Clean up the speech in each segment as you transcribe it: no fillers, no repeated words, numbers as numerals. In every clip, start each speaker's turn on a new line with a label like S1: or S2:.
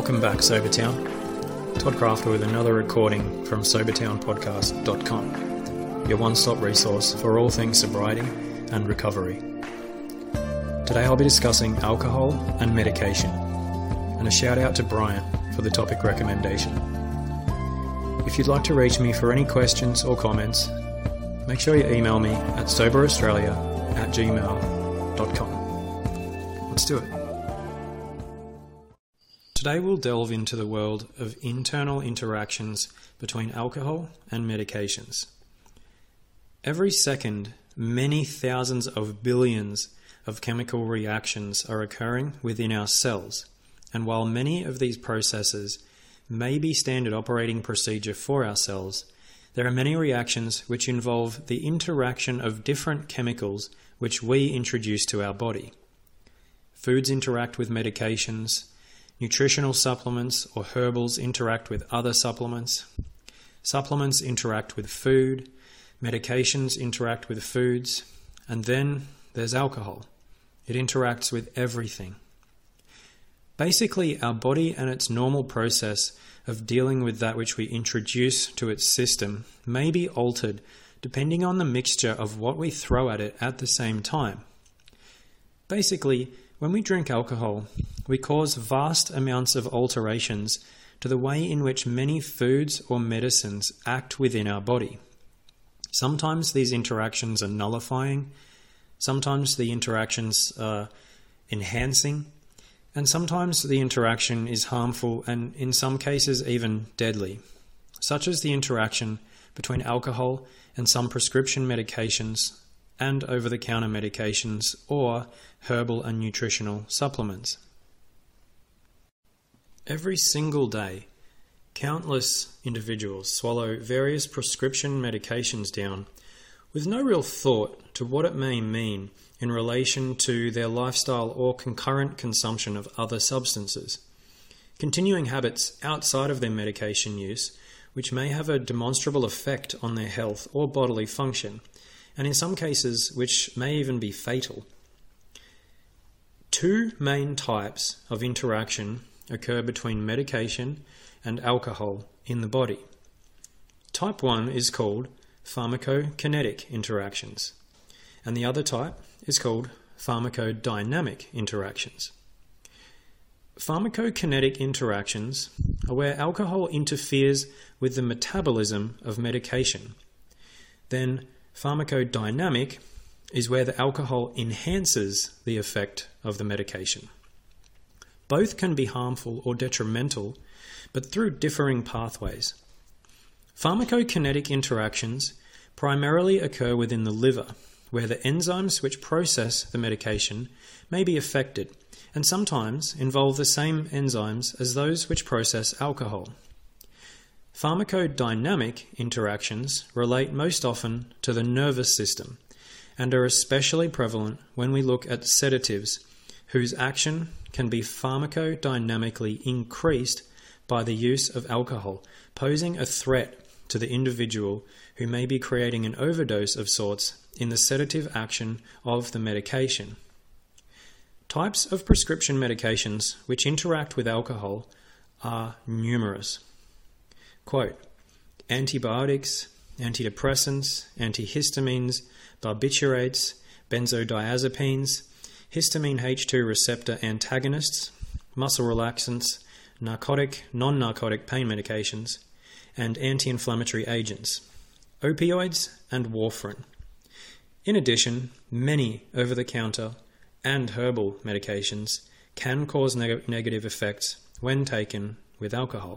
S1: Welcome back, Sobertown. Todd Crafter with another recording from SobertownPodcast.com, your one-stop resource for all things sobriety and recovery. Today I'll be discussing alcohol and medication, and a shout out to Brian for the topic recommendation. If you'd like to reach me for any questions or comments, make sure you email me at soberaustralia@gmail.com. Let's do it. Today we'll delve into the world of internal interactions between alcohol and medications. Every second, many thousands of billions of chemical reactions are occurring within our cells, and while many of these processes may be standard operating procedure for our cells, there are many reactions which involve the interaction of different chemicals which we introduce to our body. Foods interact with medications, nutritional supplements or herbals interact with other supplements, supplements interact with food, medications interact with foods, and then there's alcohol. It interacts with everything. Basically, our body and its normal process of dealing with that which we introduce to its system may be altered depending on the mixture of what we throw at it at the same time. Basically, when we drink alcohol, we cause vast amounts of alterations to the way in which many foods or medicines act within our body. Sometimes these interactions are nullifying, sometimes the interactions are enhancing, and sometimes the interaction is harmful and in some cases even deadly, such as the interaction between alcohol and some prescription medications and over-the-counter medications or herbal and nutritional supplements. Every single day, countless individuals swallow various prescription medications down with no real thought to what it may mean in relation to their lifestyle or concurrent consumption of other substances, continuing habits outside of their medication use which may have a demonstrable effect on their health or bodily function, and in some cases which may even be fatal. Two main types of interaction occur between medication and alcohol in the body. Type 1 is called pharmacokinetic interactions, and the other type is called pharmacodynamic interactions. Pharmacokinetic interactions are where alcohol interferes with the metabolism of medication. Then pharmacodynamic is where the alcohol enhances the effect of the medication. Both can be harmful or detrimental, but through differing pathways. Pharmacokinetic interactions primarily occur within the liver, where the enzymes which process the medication may be affected, and sometimes involve the same enzymes as those which process alcohol. Pharmacodynamic interactions relate most often to the nervous system, and are especially prevalent when we look at sedatives, whose action can be pharmacodynamically increased by the use of alcohol, posing a threat to the individual who may be creating an overdose of sorts in the sedative action of the medication. Types of prescription medications which interact with alcohol are numerous. Quote, antibiotics, antidepressants, antihistamines, barbiturates, benzodiazepines, histamine H2 receptor antagonists, muscle relaxants, narcotic, non-narcotic pain medications, and anti-inflammatory agents, opioids, and warfarin. In addition, many over-the-counter and herbal medications can cause negative effects when taken with alcohol.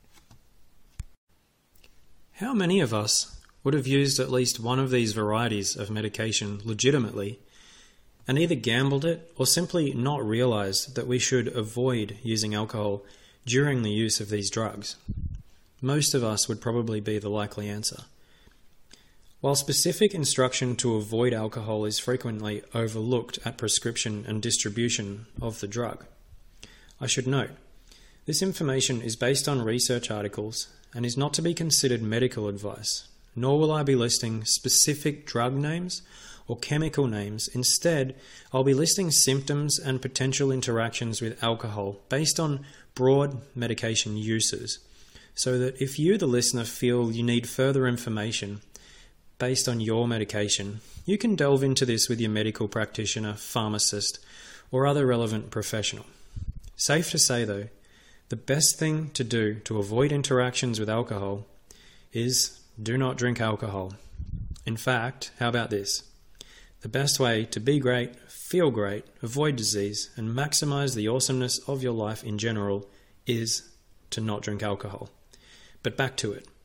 S1: How many of us would have used at least one of these varieties of medication legitimately and either gambled it or simply not realized that we should avoid using alcohol during the use of these drugs? Most of us would probably be the likely answer. While specific instruction to avoid alcohol is frequently overlooked at prescription and distribution of the drug, I should note, this information is based on research articles and is not to be considered medical advice, nor will I be listing specific drug names or chemical names. Instead, I'll be listing symptoms and potential interactions with alcohol based on broad medication uses, so that if you, the listener, feel you need further information based on your medication, you can delve into this with your medical practitioner, pharmacist, or other relevant professional. Safe to say, though, the best thing to do to avoid interactions with alcohol is do not drink alcohol. In fact, how about this? The best way to be great, feel great, avoid disease, and maximize the awesomeness of your life in general is to not drink alcohol. But back to it.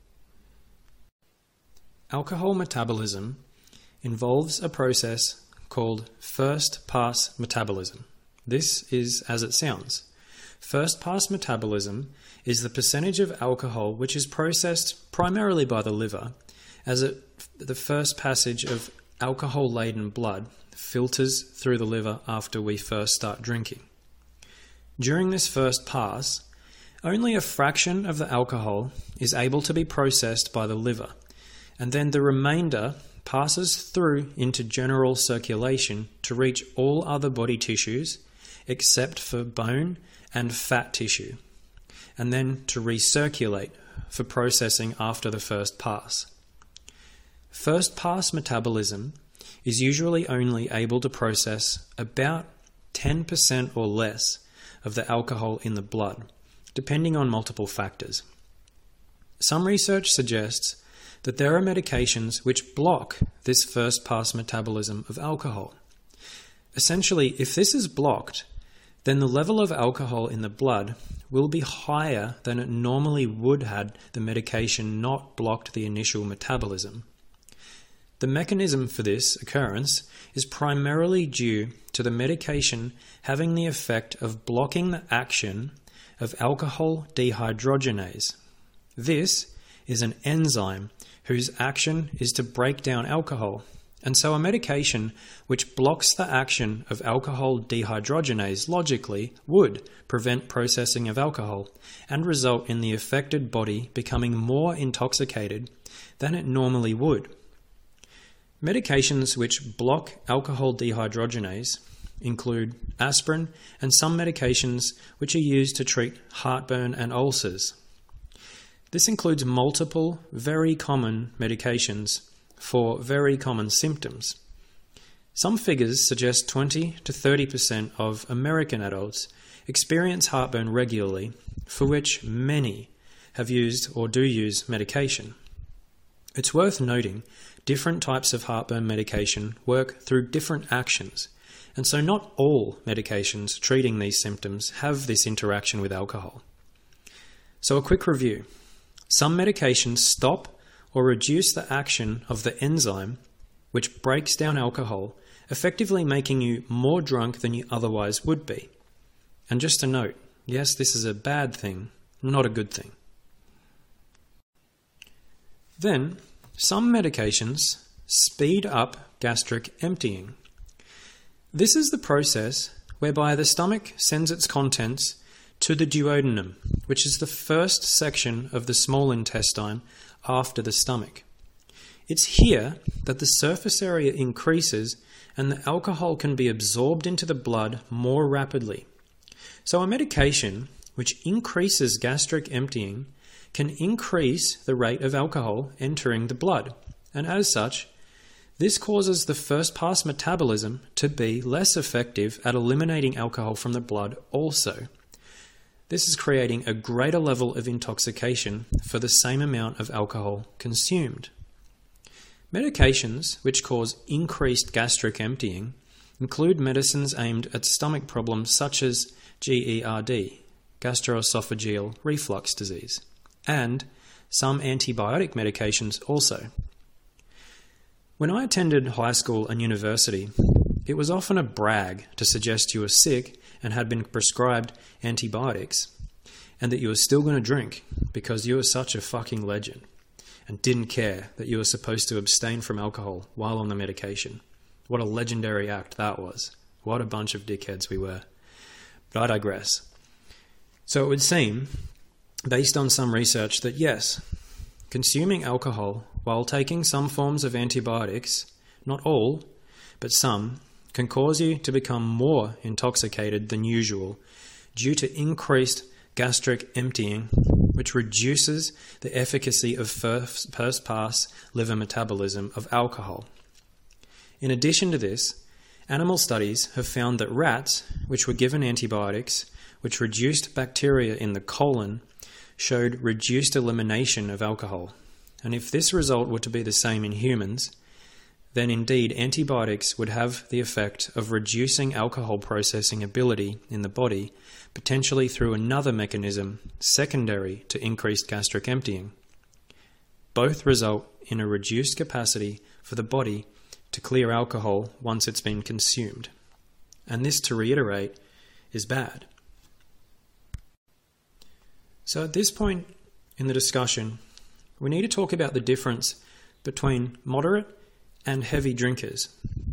S1: Alcohol metabolism involves a process called first-pass metabolism. This is as it sounds. First-pass metabolism is the percentage of alcohol which is processed primarily by the liver as the first passage of alcohol-laden blood filters through the liver after we first start drinking. During this first pass, only a fraction of the alcohol is able to be processed by the liver, and then the remainder passes through into general circulation to reach all other body tissues except for bone and fat tissue, and then to recirculate for processing after the first pass. First pass metabolism is usually only able to process about 10% or less of the alcohol in the blood, depending on multiple factors. Some research suggests that there are medications which block this first pass metabolism of alcohol. Essentially, if this is blocked, then the level of alcohol in the blood will be higher than it normally would had the medication not blocked the initial metabolism. The mechanism for this occurrence is primarily due to the medication having the effect of blocking the action of alcohol dehydrogenase. This is an enzyme whose action is to break down alcohol, and so a medication which blocks the action of alcohol dehydrogenase logically would prevent processing of alcohol and result in the affected body becoming more intoxicated than it normally would. Medications which block alcohol dehydrogenase include aspirin and some medications which are used to treat heartburn and ulcers. This includes multiple very common medications for very common symptoms. Some figures suggest 20 to 30% of American adults experience heartburn regularly, for which many have used or do use medication. It's worth noting different types of heartburn medication work through different actions, and so not all medications treating these symptoms have this interaction with alcohol. So a quick review. Some medications stop or reduce the action of the enzyme which breaks down alcohol, effectively making you more drunk than you otherwise would be. And just a note, yes, this is a bad thing, not a good thing. Then, some medications speed up gastric emptying. This is the process whereby the stomach sends its contents to the duodenum, which is the first section of the small intestine after the stomach. It's here that the surface area increases and the alcohol can be absorbed into the blood more rapidly. So a medication which increases gastric emptying can increase the rate of alcohol entering the blood, and as such, this causes the first pass metabolism to be less effective at eliminating alcohol from the blood also. This is creating a greater level of intoxication for the same amount of alcohol consumed. Medications which cause increased gastric emptying include medicines aimed at stomach problems such as GERD, gastroesophageal reflux disease, and some antibiotic medications also. When I attended high school and university, it was often a brag to suggest you were sick and had been prescribed antibiotics, and that you were still going to drink because you were such a fucking legend and didn't care that you were supposed to abstain from alcohol while on the medication. What a legendary act that was. What a bunch of dickheads we were. But I digress. So it would seem, based on some research, that yes, consuming alcohol while taking some forms of antibiotics, not all, but some, can cause you to become more intoxicated than usual due to increased gastric emptying, which reduces the efficacy of first-pass liver metabolism of alcohol. In addition to this, animal studies have found that rats, which were given antibiotics, which reduced bacteria in the colon, showed reduced elimination of alcohol. And if this result were to be the same in humans, then indeed antibiotics would have the effect of reducing alcohol processing ability in the body, potentially through another mechanism secondary to increased gastric emptying. Both result in a reduced capacity for the body to clear alcohol once it's been consumed. And this, to reiterate, is bad. So at this point in the discussion, we need to talk about the difference between moderate and heavy drinkers.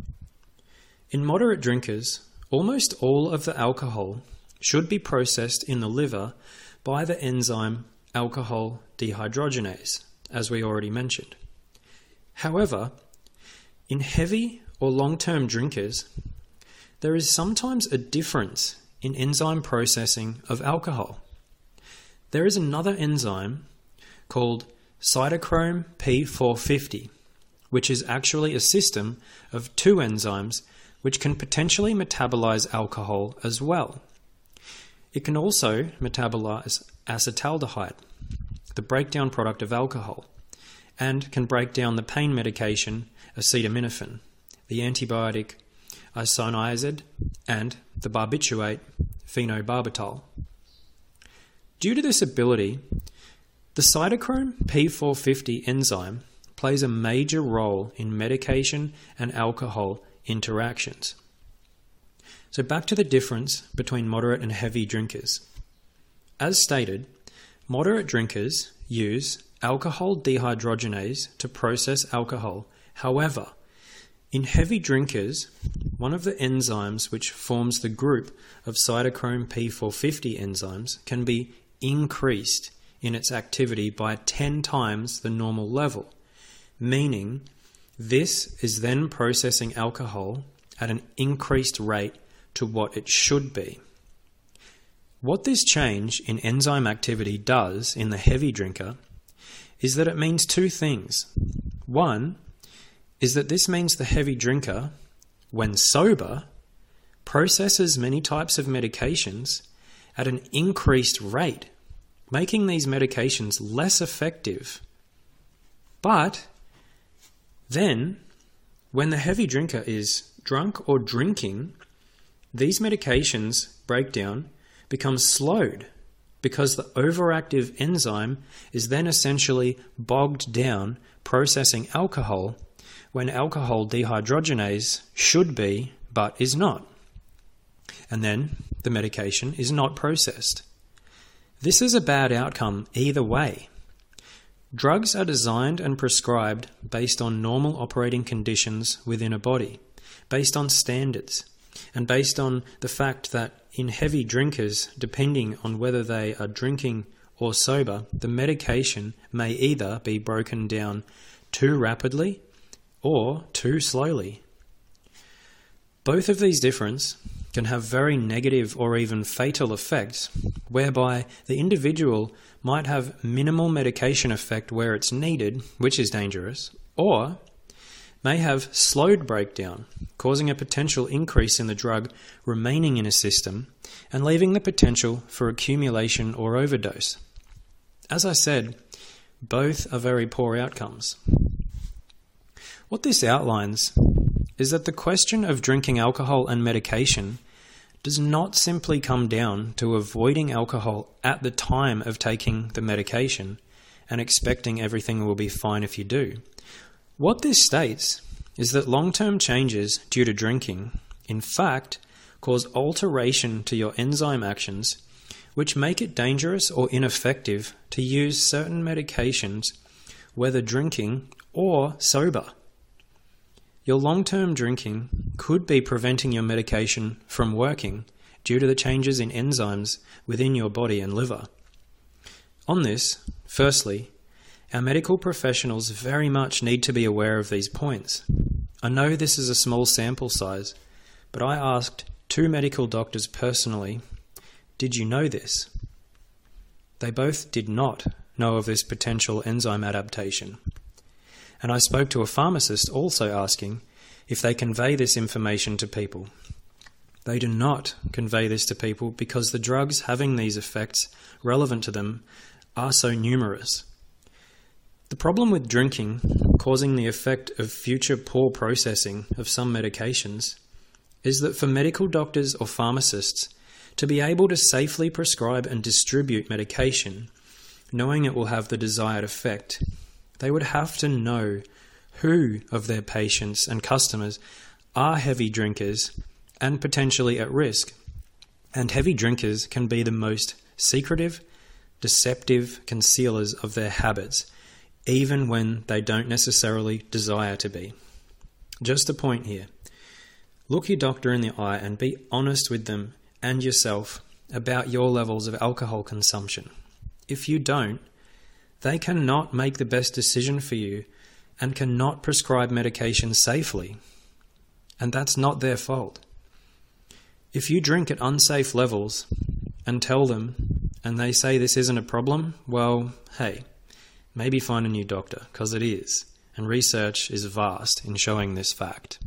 S1: In moderate drinkers, almost all of the alcohol should be processed in the liver by the enzyme alcohol dehydrogenase, as we already mentioned. However, in heavy or long-term drinkers, there is sometimes a difference in enzyme processing of alcohol. There is another enzyme called cytochrome P450, which is actually a system of two enzymes which can potentially metabolize alcohol as well. It can also metabolize acetaldehyde, the breakdown product of alcohol, and can break down the pain medication acetaminophen, the antibiotic isoniazid, and the barbiturate phenobarbital. Due to this ability, the cytochrome P450 enzyme plays a major role in medication and alcohol interactions. So back to the difference between moderate and heavy drinkers. As stated, moderate drinkers use alcohol dehydrogenase to process alcohol. However, in heavy drinkers, one of the enzymes which forms the group of cytochrome P450 enzymes can be increased in its activity by 10 times the normal level, meaning this is then processing alcohol at an increased rate to what it should be. What this change in enzyme activity does in the heavy drinker is that it means two things. One is that this means the heavy drinker, when sober, processes many types of medications at an increased rate, making these medications less effective. But then, when the heavy drinker is drunk or drinking, these medications breakdown becomes slowed because the overactive enzyme is then essentially bogged down processing alcohol when alcohol dehydrogenase should be but is not. And then the medication is not processed. This is a bad outcome either way. Drugs are designed and prescribed based on normal operating conditions within a body, based on standards, and based on the fact that in heavy drinkers, depending on whether they are drinking or sober, the medication may either be broken down too rapidly or too slowly. Both of these differences can have very negative or even fatal effects, whereby the individual might have minimal medication effect where it's needed, which is dangerous, or may have slowed breakdown, causing a potential increase in the drug remaining in a system and leaving the potential for accumulation or overdose. As I said, both are very poor outcomes. What this outlines is that the question of drinking alcohol and medication does not simply come down to avoiding alcohol at the time of taking the medication and expecting everything will be fine if you do. What this states is that long-term changes due to drinking, in fact, cause alteration to your enzyme actions, which make it dangerous or ineffective to use certain medications, whether drinking or sober. Your long-term drinking could be preventing your medication from working due to the changes in enzymes within your body and liver. On this, firstly, our medical professionals very much need to be aware of these points. I know this is a small sample size, but I asked 2 medical doctors personally, "Did you know this?" They both did not know of this potential enzyme adaptation. And I spoke to a pharmacist also asking if they convey this information to people. They do not convey this to people because the drugs having these effects relevant to them are so numerous. The problem with drinking causing the effect of future poor processing of some medications is that for medical doctors or pharmacists to be able to safely prescribe and distribute medication, knowing it will have the desired effect, they would have to know who of their patients and customers are heavy drinkers and potentially at risk. And heavy drinkers can be the most secretive, deceptive concealers of their habits, even when they don't necessarily desire to be. Just a point here. Look your doctor in the eye and be honest with them and yourself about your levels of alcohol consumption. If you don't, they cannot make the best decision for you and cannot prescribe medication safely. And that's not their fault. If you drink at unsafe levels and tell them, and they say this isn't a problem, well, hey, maybe find a new doctor, because it is, and research is vast in showing this fact.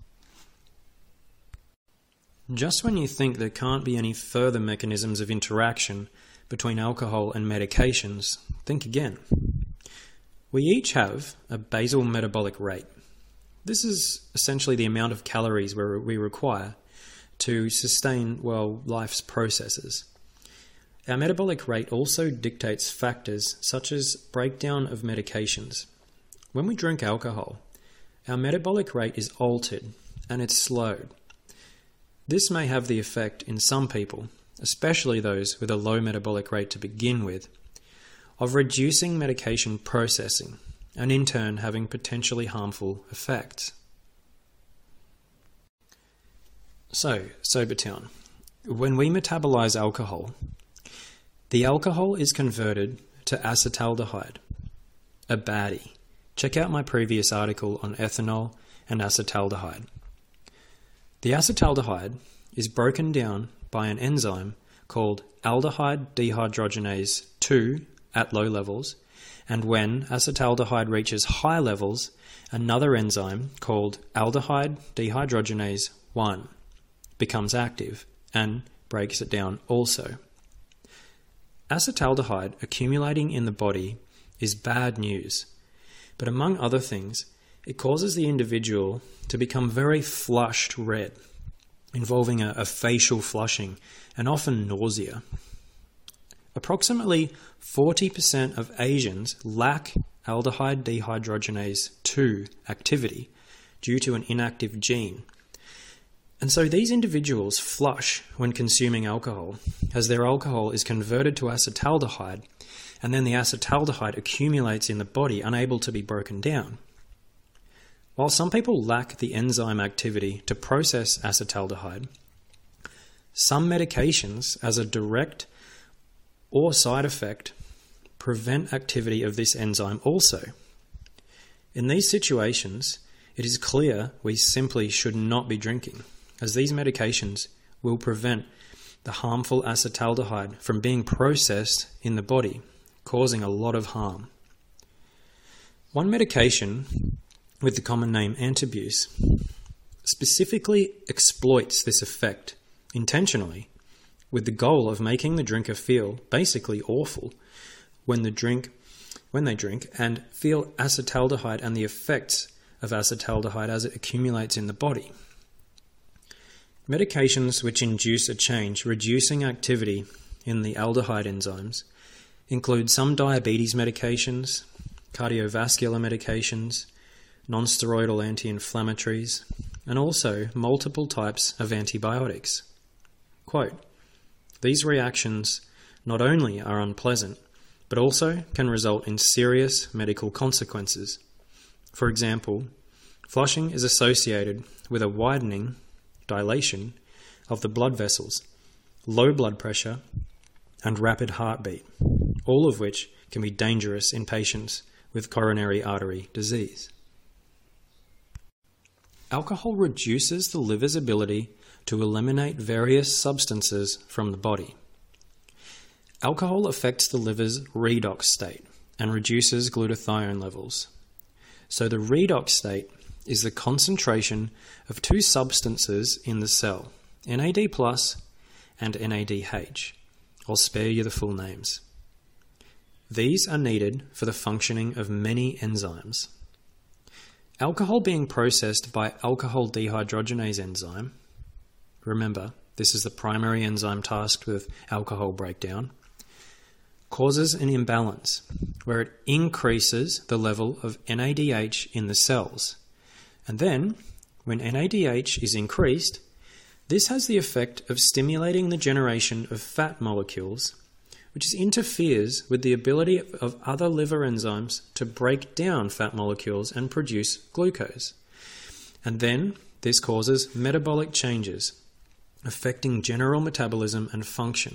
S1: Just when you think there can't be any further mechanisms of interaction between alcohol and medications, think again. We each have a basal metabolic rate. This is essentially the amount of calories we require to sustain, life's processes. Our metabolic rate also dictates factors such as breakdown of medications. When we drink alcohol, our metabolic rate is altered and it's slowed. This may have the effect in some people, especially those with a low metabolic rate to begin with, of reducing medication processing and in turn having potentially harmful effects. So, Sobertown. When we metabolize alcohol, the alcohol is converted to acetaldehyde, a baddie. Check out my previous article on ethanol and acetaldehyde. The acetaldehyde is broken down by an enzyme called aldehyde dehydrogenase 2 at low levels, and when acetaldehyde reaches high levels, another enzyme called aldehyde dehydrogenase 1 becomes active and breaks it down also. Acetaldehyde accumulating in the body is bad news, but among other things, it causes the individual to become very flushed red, involving a facial flushing and often nausea. Approximately 40% of Asians lack aldehyde dehydrogenase 2 activity due to an inactive gene. And so these individuals flush when consuming alcohol, as their alcohol is converted to acetaldehyde, and then the acetaldehyde accumulates in the body, unable to be broken down. While some people lack the enzyme activity to process acetaldehyde, some medications, as a direct or side effect, prevent activity of this enzyme also. In these situations, it is clear we simply should not be drinking, as these medications will prevent the harmful acetaldehyde from being processed in the body, causing a lot of harm. One medication, with the common name Antabuse, specifically exploits this effect intentionally, with the goal of making the drinker feel basically awful when they drink and feel acetaldehyde and the effects of acetaldehyde as it accumulates in the body. Medications which induce a change reducing activity in the aldehyde enzymes include some diabetes medications, cardiovascular medications, non-steroidal anti-inflammatories, and also multiple types of antibiotics. Quote, "These reactions not only are unpleasant, but also can result in serious medical consequences. For example, flushing is associated with a widening, dilation, of the blood vessels, low blood pressure, and rapid heartbeat, all of which can be dangerous in patients with coronary artery disease." Alcohol reduces the liver's ability to eliminate various substances from the body. Alcohol affects the liver's redox state and reduces glutathione levels. So the redox state is the concentration of two substances in the cell, NAD+ and NADH. I'll spare you the full names. These are needed for the functioning of many enzymes. Alcohol being processed by alcohol dehydrogenase enzyme, remember, this is the primary enzyme tasked with alcohol breakdown, causes an imbalance where it increases the level of NADH in the cells. And then, when NADH is increased, this has the effect of stimulating the generation of fat molecules, which interferes with the ability of other liver enzymes to break down fat molecules and produce glucose. And then, this causes metabolic changes, affecting general metabolism and function.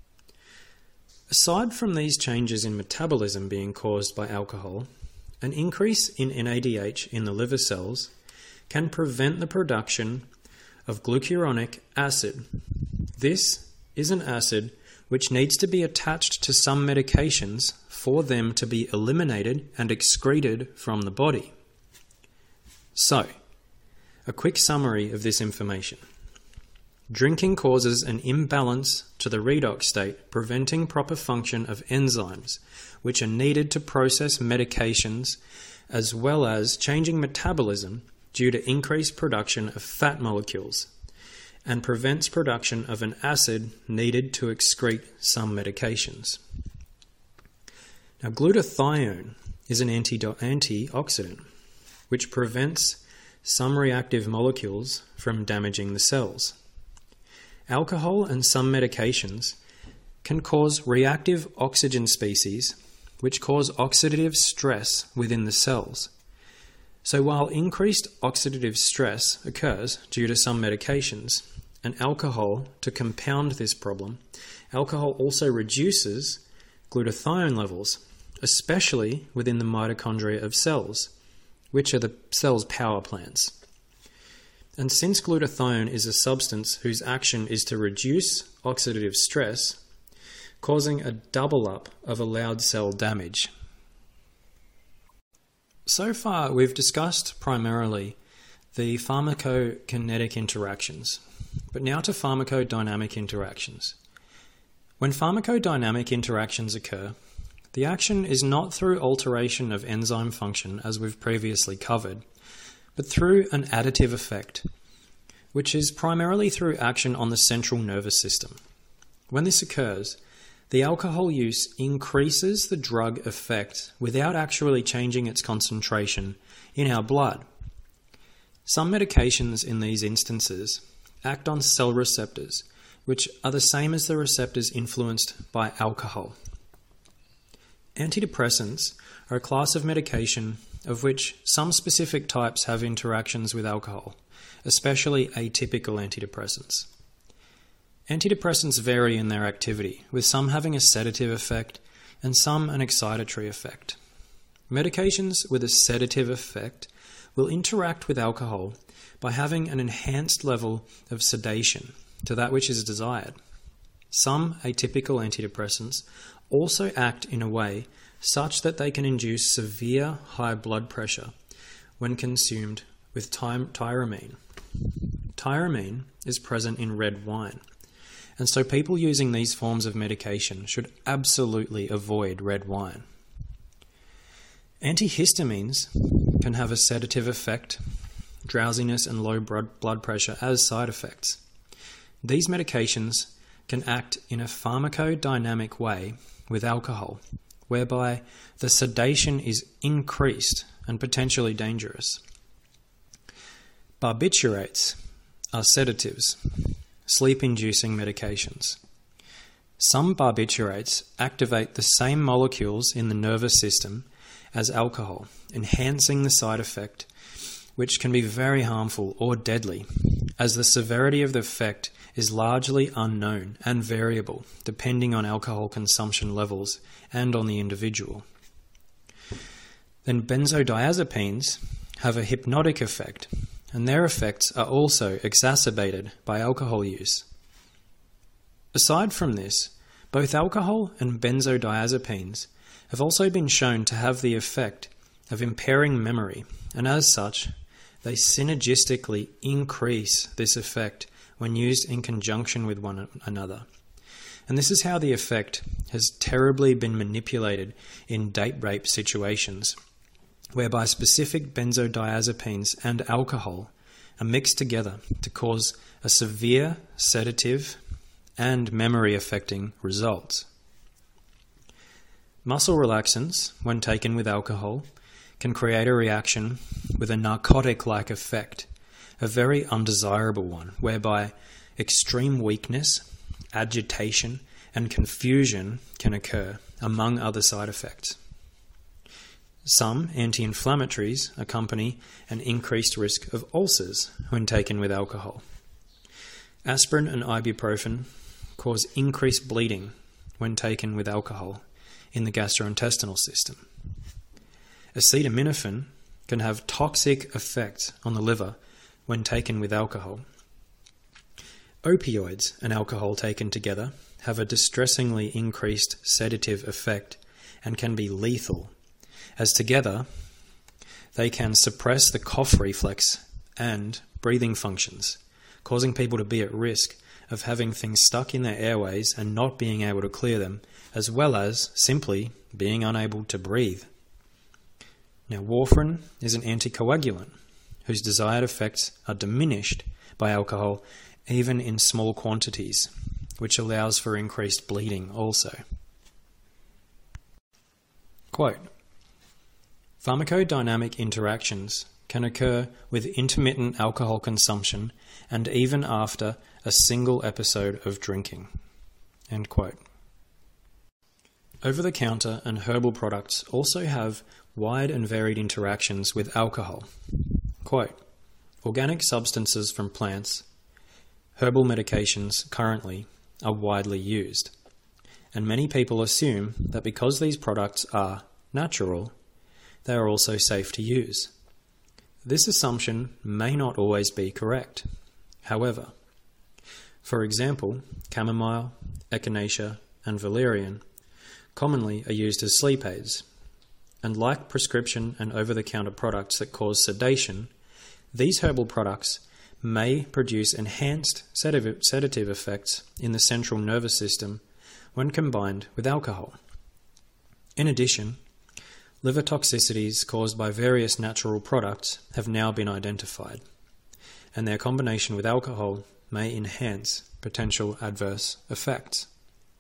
S1: Aside from these changes in metabolism being caused by alcohol, an increase in NADH in the liver cells can prevent the production of glucuronic acid. This is an acid which needs to be attached to some medications for them to be eliminated and excreted from the body. So, a quick summary of this information. Drinking causes an imbalance to the redox state, preventing proper function of enzymes, which are needed to process medications, as well as changing metabolism due to increased production of fat molecules, and prevents production of an acid needed to excrete some medications. Now, glutathione is an antioxidant, which prevents some reactive molecules from damaging the cells. Alcohol and some medications can cause reactive oxygen species, which cause oxidative stress within the cells. So while increased oxidative stress occurs due to some medications, and alcohol, to compound this problem, alcohol also reduces glutathione levels, especially within the mitochondria of cells, which are the cell's power plants. And since glutathione is a substance whose action is to reduce oxidative stress, causing a double up of allowed cell damage. So far, we've discussed primarily the pharmacokinetic interactions, but now to pharmacodynamic interactions. When pharmacodynamic interactions occur, the action is not through alteration of enzyme function, as we've previously covered, but through an additive effect, which is primarily through action on the central nervous system. When this occurs, the alcohol use increases the drug effect without actually changing its concentration in our blood. Some medications in these instances act on cell receptors, which are the same as the receptors influenced by alcohol. Antidepressants are a class of medication of which some specific types have interactions with alcohol, especially atypical antidepressants. Antidepressants vary in their activity, with some having a sedative effect and some an excitatory effect. Medications with a sedative effect will interact with alcohol by having an enhanced level of sedation to that which is desired. Some atypical antidepressants also act in a way such that they can induce severe high blood pressure when consumed with tyramine. Tyramine is present in red wine, and so people using these forms of medication should absolutely avoid red wine. Antihistamines can have a sedative effect, drowsiness and low blood pressure as side effects. These medications can act in a pharmacodynamic way with alcohol, whereby the sedation is increased and potentially dangerous. Barbiturates are sedatives, sleep-inducing medications. Some barbiturates activate the same molecules in the nervous system as alcohol, enhancing the side effect, which can be very harmful or deadly, as the severity of the effect is largely unknown and variable depending on alcohol consumption levels and on the individual. Then benzodiazepines have a hypnotic effect, and their effects are also exacerbated by alcohol use. Aside from this, Both alcohol and benzodiazepines have also been shown to have the effect of impairing memory, and as such, they synergistically increase this effect when used in conjunction with one another. And this is how the effect has terribly been manipulated in date rape situations, whereby specific benzodiazepines and alcohol are mixed together to cause a severe sedative and memory-affecting results. Muscle relaxants, when taken with alcohol, can create a reaction with a narcotic-like effect, a very undesirable one, whereby extreme weakness, agitation, and confusion can occur, among other side effects. Some anti-inflammatories accompany an increased risk of ulcers when taken with alcohol. Aspirin and ibuprofen cause increased bleeding when taken with alcohol in the gastrointestinal system. Acetaminophen can have toxic effects on the liver when taken with alcohol. Opioids and alcohol taken together have a distressingly increased sedative effect and can be lethal, as together they can suppress the cough reflex and breathing functions, causing people to be at risk of having things stuck in their airways and not being able to clear them, as well as simply being unable to breathe. Now, warfarin is an anticoagulant whose desired effects are diminished by alcohol even in small quantities, which allows for increased bleeding also. Quote, "Pharmacodynamic interactions can occur with intermittent alcohol consumption and even after a single episode of drinking." End quote. Over-the-counter and herbal products also have wide and varied interactions with alcohol. Quote, "Organic substances from plants, herbal medications currently are widely used, and many people assume that because these products are natural, they are also safe to use. This assumption may not always be correct. However, for example, chamomile, echinacea, and valerian commonly are used as sleep aids, and like prescription and over-the-counter products that cause sedation, these herbal products may produce enhanced sedative effects in the central nervous system when combined with alcohol. In addition, liver toxicities caused by various natural products have now been identified, and their combination with alcohol may enhance potential adverse effects.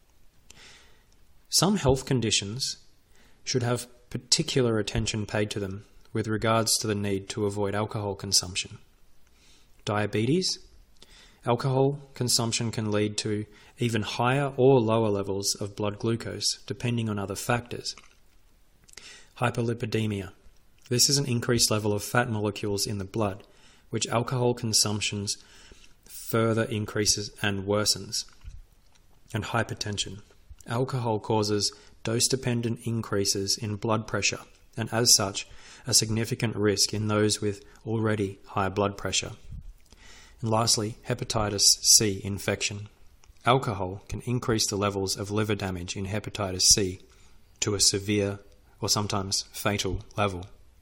S1: Some health conditions should have particular attention paid to them with regards to the need to avoid alcohol consumption. Diabetes. Alcohol consumption can lead to even higher or lower levels of blood glucose, depending on other factors. Hyperlipidemia. This is an increased level of fat molecules in the blood, which alcohol consumption further increases and worsens. And hypertension. Alcohol causes dose-dependent increases in blood pressure, and as such, a significant risk in those with already high blood pressure. And lastly, hepatitis C infection. Alcohol can increase the levels of liver damage in hepatitis C to a severe or sometimes fatal level.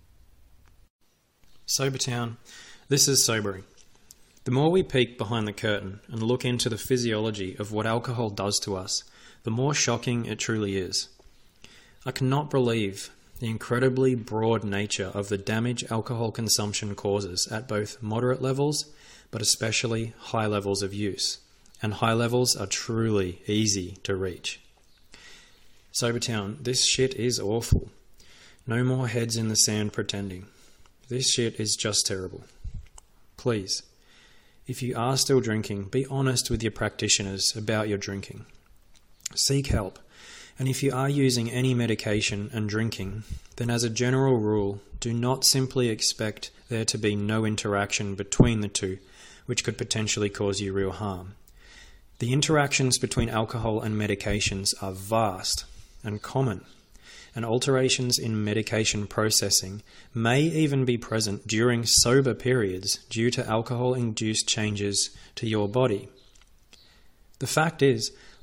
S1: Sobertown, this is sobering. The more we peek behind the curtain and look into the physiology of what alcohol does to us, the more shocking it truly is. I cannot believe the incredibly broad nature of the damage alcohol consumption causes at both moderate levels, but especially high levels of use. And high levels are truly easy to reach. Sobertown, this shit is awful. No more heads in the sand pretending. This shit is just terrible. Please, if you are still drinking, be honest with your practitioners about your drinking. Seek help. And if you are using any medication and drinking, then as a general rule, do not simply expect there to be no interaction between the two, which could potentially cause you real harm. The interactions between alcohol and medications are vast and common, and alterations in medication processing may even be present during sober periods due to alcohol-induced changes to your body. The fact is,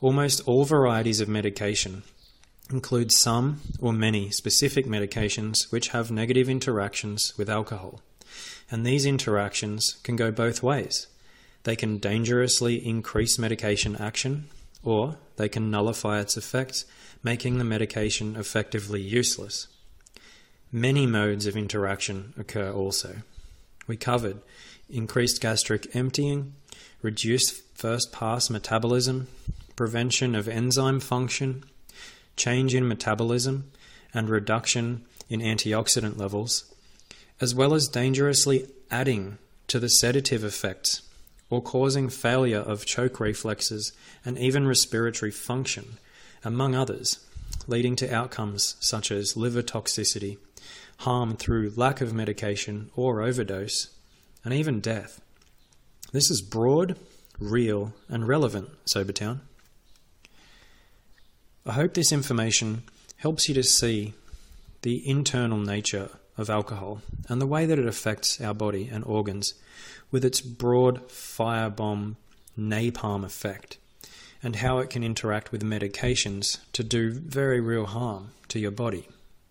S1: Almost all varieties of medication include some or many specific medications which have negative interactions with alcohol. And these interactions can go both ways. They can dangerously increase medication action, or they can nullify its effects, making the medication effectively useless. Many modes of interaction occur also. We covered increased gastric emptying, reduced first-pass metabolism, prevention of enzyme function, change in metabolism, and reduction in antioxidant levels, as well as dangerously adding to the sedative effects or causing failure of choke reflexes and even respiratory function, among others, leading to outcomes such as liver toxicity, harm through lack of medication or overdose, and even death. This is broad, real, and relevant, Sobertown. I hope this information helps you to see the internal nature of alcohol and the way that it affects our body and organs with its broad firebomb napalm effect, and how it can interact with medications to do very real harm to your body.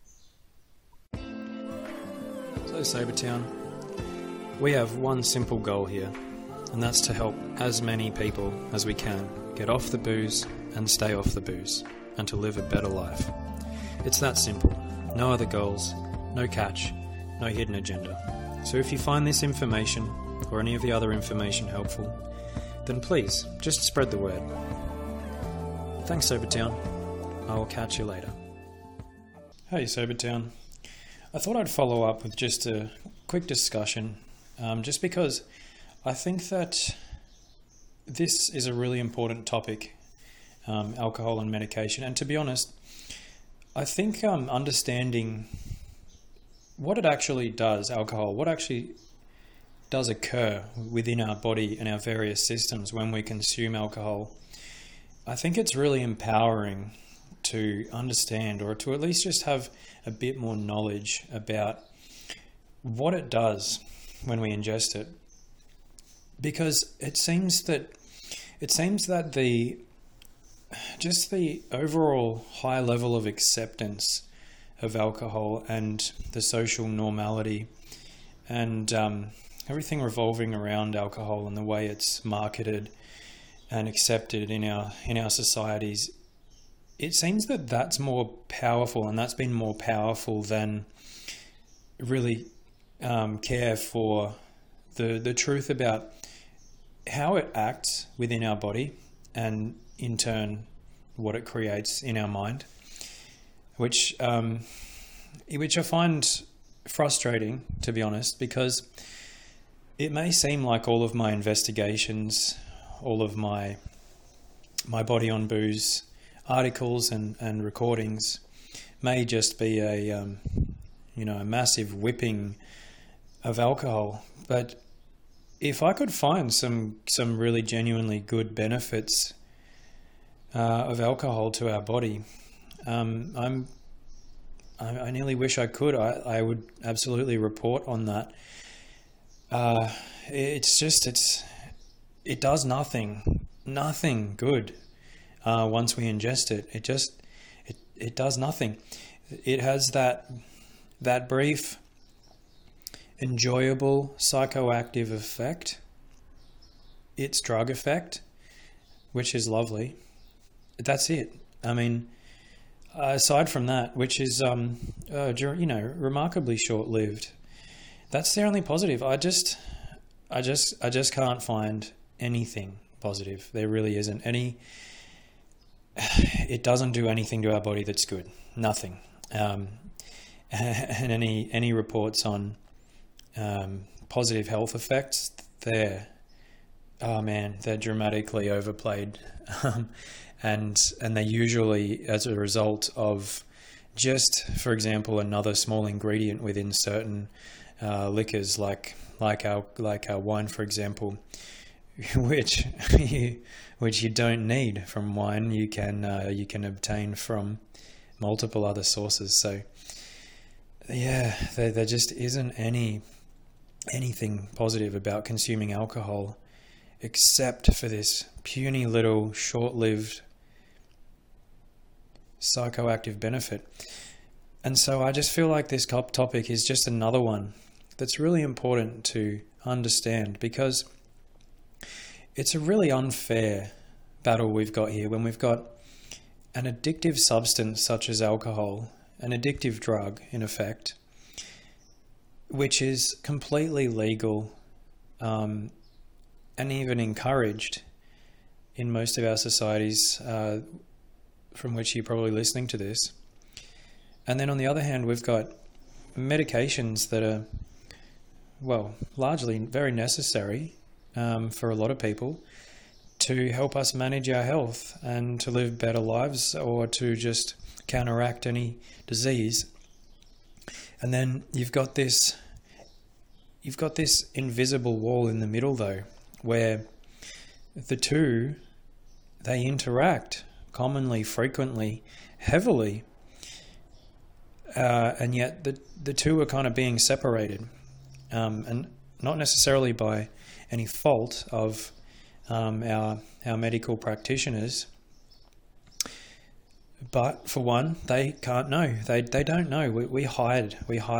S1: So Sobertown, we have one simple goal here, and that's to help as many people as we can get off the booze and stay off the booze, and to live a better life. It's that simple. No other goals, no catch, no hidden agenda. So if you find this information or any of the other information helpful, then please just spread the word. Thanks, Sobertown. I will catch you later. Hey, Sobertown. I thought I'd follow up with just a quick discussion, just because I think that this is a really important topic, alcohol and medication. And to be honest, I think understanding what it actually does, alcohol, what actually does occur within our body and our various systems when we consume alcohol, I think it's really empowering to understand, or to at least just have a bit more knowledge about what it does when we ingest it. Because it seems that the overall high level of acceptance of alcohol and the social normality and everything revolving around alcohol and the way it's marketed and accepted in our societies, it seems that that's more powerful, and that's been more powerful than really care for the truth about how it acts within our body, and in turn what it creates in our mind, which I find frustrating, to be honest, because it may seem like all of my investigations, all of my Body on Booze articles and recordings may just be a massive whipping of alcohol. But if I could find some really genuinely good benefits of alcohol to our body, I nearly wish I could. I would absolutely report on that. It does nothing good once we ingest it. It does nothing. It has that brief, enjoyable psychoactive effect, its drug effect, which is lovely. That's it. I mean, aside from that, which is remarkably short-lived, that's the only positive. I just can't find anything positive. There really isn't any. It doesn't do anything to our body that's good. Nothing. And any reports on positive health effects, they're dramatically overplayed, and they're usually as a result of just, for example, another small ingredient within certain liquors, like our wine, for example, which you don't need from wine. You can obtain from multiple other sources. So yeah, there just isn't anything positive about consuming alcohol, except for this puny little short-lived psychoactive benefit. And so I just feel like this topic is just another one that's really important to understand, because it's a really unfair battle we've got here when we've got an addictive substance such as alcohol, an addictive drug in effect, which is completely legal and even encouraged in most of our societies from which you're probably listening to this. And then on the other hand, we've got medications that are, well, largely very necessary for a lot of people to help us manage our health and to live better lives, or to just counteract any disease. And then you've got this invisible wall in the middle, though, where the two, they interact commonly, frequently, heavily, and yet the two are kind of being separated, and not necessarily by any fault of our medical practitioners, but for one, they can't know. They don't know. We hide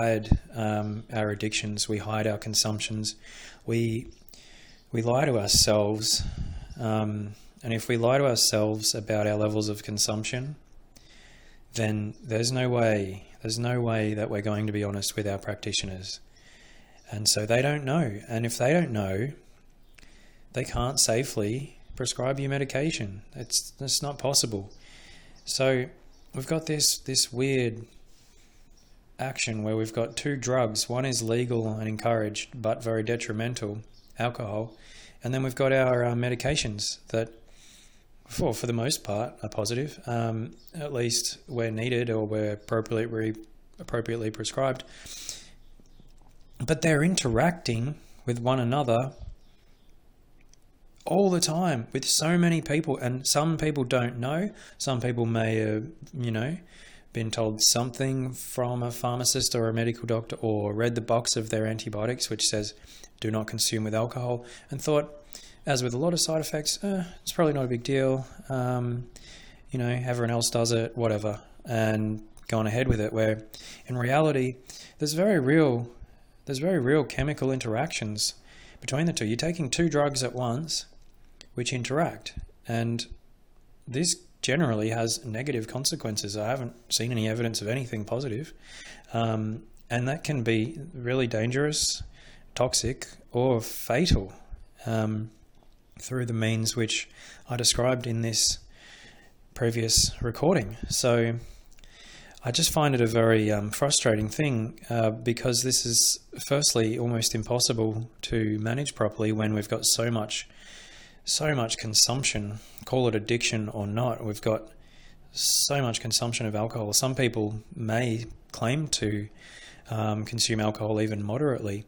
S1: our addictions. We hide our consumptions. We lie to ourselves, and if we lie to ourselves about our levels of consumption, then there's no way that we're going to be honest with our practitioners. And so they don't know. And if they don't know, they can't safely prescribe you medication. It's not possible. So we've got this weird action where we've got two drugs. One is legal and encouraged, but very detrimental, alcohol. And then we've got our medications that, for the most part, are positive, at least where needed or where appropriately prescribed. But they're interacting with one another all the time with so many people, and some people don't know. Some people may have, been told something from a pharmacist or a medical doctor, or read the box of their antibiotics which says do not consume with alcohol, and thought, as with a lot of side effects, it's probably not a big deal. Everyone else does it, whatever, and gone ahead with it. Where in reality, there's very real chemical interactions between the two. You're taking two drugs at once which interact, and this generally has negative consequences. I haven't seen any evidence of anything positive, and that can be really dangerous, toxic, or fatal through the means which I described in this previous recording. So I just find it a very frustrating thing, because this is firstly almost impossible to manage properly when we've got so much consumption, call it addiction or not. We've got so much consumption of alcohol. Some people may claim to consume alcohol even moderately,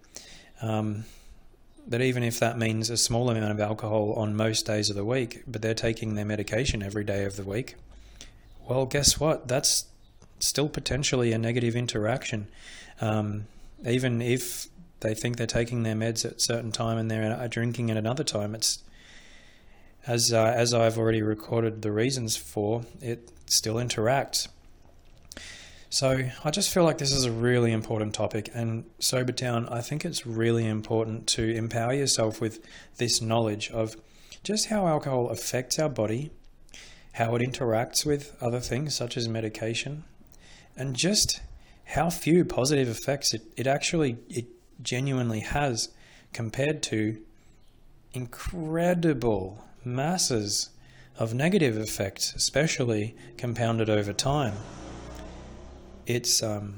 S1: but even if that means a small amount of alcohol on most days of the week, but they're taking their medication every day of the week, well, guess what? That's still potentially a negative interaction. Even if they think they're taking their meds at a certain time and they're drinking at another time, it's as I've already recorded the reasons for, it still interacts. So I just feel like this is a really important topic, and Sobertown, I think it's really important to empower yourself with this knowledge of just how alcohol affects our body, how it interacts with other things such as medication, and just how few positive effects it genuinely has compared to incredible masses of negative effects, especially compounded over time. It's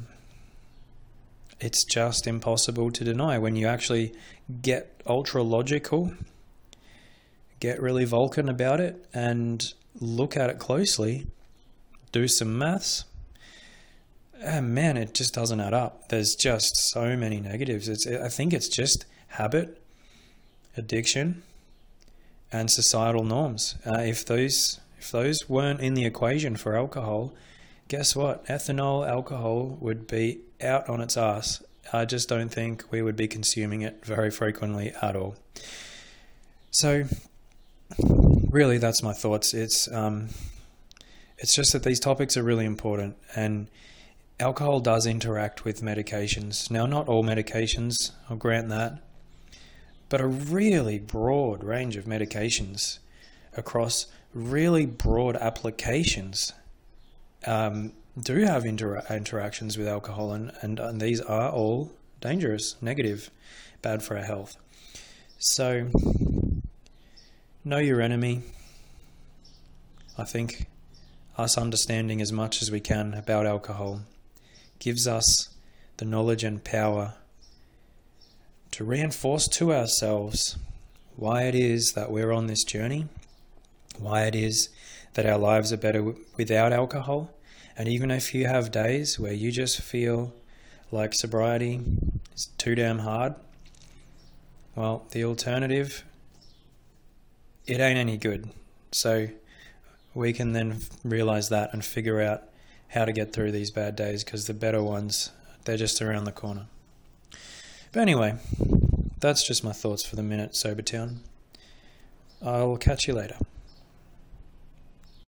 S1: just impossible to deny when you actually get ultra logical, get really Vulcan about it, and look at it closely, do some maths. Man, it just doesn't add up. There's just so many negatives. I think it's just habit, addiction, and societal norms. If those weren't in the equation for alcohol, guess what? Ethanol alcohol would be out on its ass. I just don't think we would be consuming it very frequently at all. So, really, that's my thoughts. It's It's just that these topics are really important, and alcohol does interact with medications. Now, not all medications, I'll grant that, but a really broad range of medications across really broad applications do have interactions with alcohol, and these are all dangerous, negative, bad for our health. So, know your enemy. I think us understanding as much as we can about alcohol gives us the knowledge and power to reinforce to ourselves why it is that we're on this journey, why it is that our lives are better without alcohol. And even if you have days where you just feel like sobriety is too damn hard, well, the alternative, it ain't any good. So we can then realize that and figure out how to get through these bad days, because the better ones, they're just around the corner. But anyway, that's just my thoughts for the minute, Sobertown. I'll catch you later.